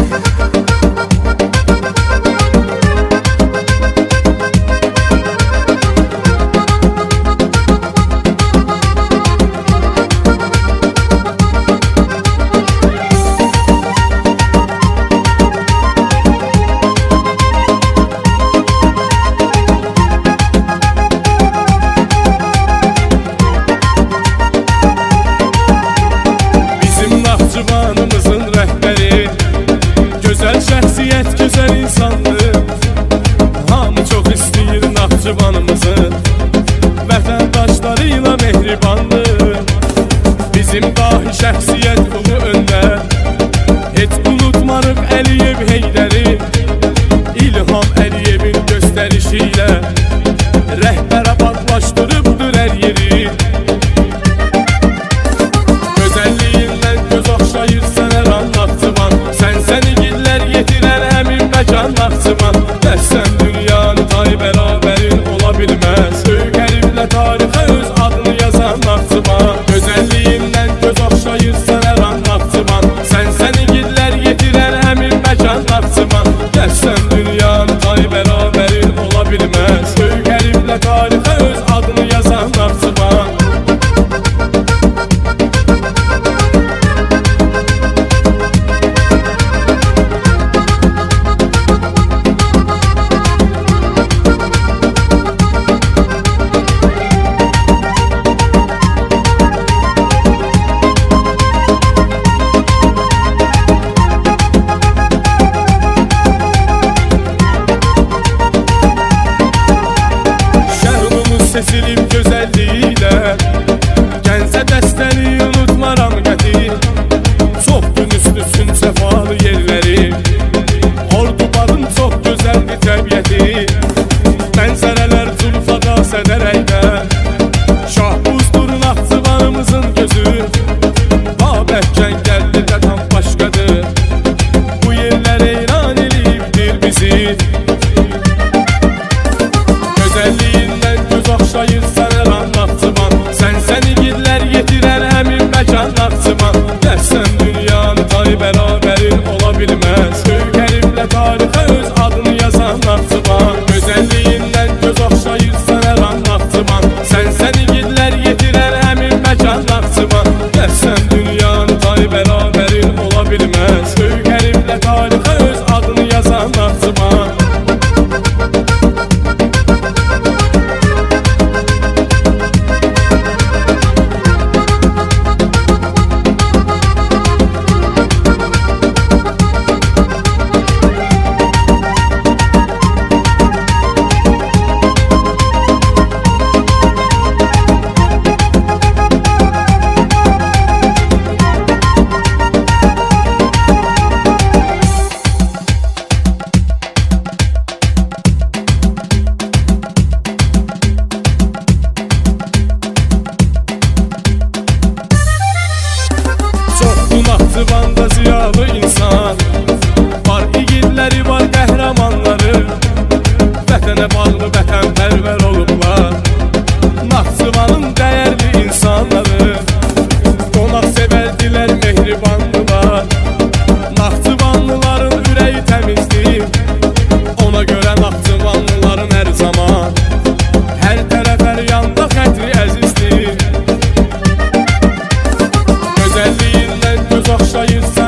Naxçıvanımızın rəhbəri gözəl şəxsiyyət, gözəl insandır. Hamı çox istəyir Naxçıvanımızı, vətəndaşları ilə mehribandır. Bizim dahi şəxsiyyət ulu öndər, heç unutmarıq Əliyev Heydəri. İlham Əliyevin göstərişi ilə rəhbər abadlaşdırıbdır hər yeri. Naxçıvan, dəsən dünyanı tay bərabərin ola bilməz. Böyük hərflə tarixə öz adını yazan Naxçıvan, gözəlliyindən göz oxşayır sənə ran Naxçıvan. Sən igidlər yetirər həmin məkan Naxçıvan, dəsən dünyanı tay bərabərin ola bilməz. Böyük hərflə tarixə öz adını yazan Naxçıvan. Seçilib gözəlliyilə Gəncə dəstəni unutmaram qəti. Çox gün üstüsün səfalı yerləri, Ordubarın çox gözəldir təbiəti. Mənzərələr Culfada, Sədərəkdə, Şahbuzdur Naxçıvanımızın gözü. Babəkən Gəllidə tam başqadır, bu yerlər eyran eləyibdir bizi. Gözəlliyindən göz oxşayır sənə ran Naxçıvan, sən igidlər yetirər həmin məkan Naxçıvan. Dəsən dünyanı tay bərabərin ola bilməz. Böyük hərflə tarixə öz adını yazan Naxçıvan, gözəlliyindən göz oxşayır sənə ran Naxçıvan. Sən igidlər yetirər həmin məkan Naxçıvan, dəsən dünyanı tay bərabərin ola bilməz. Böyük hərflə tarixə öz adını yazan Naxçıvan. Naxçıvanda ziyalı insan var, igidləri var, qəhrəmanları. Vətənə bağlı, vətənpərvər olublar Naxçıvanın dəyərli insanları. Qonaq sevərdilər, mehribandılar. Naxçıvanlıların ürəyi təmizdir, ona görə Naxçıvanlıların hər zaman hər tərəf hər yanda xətri əzizdir. Gözəlliyindən göz oxşayır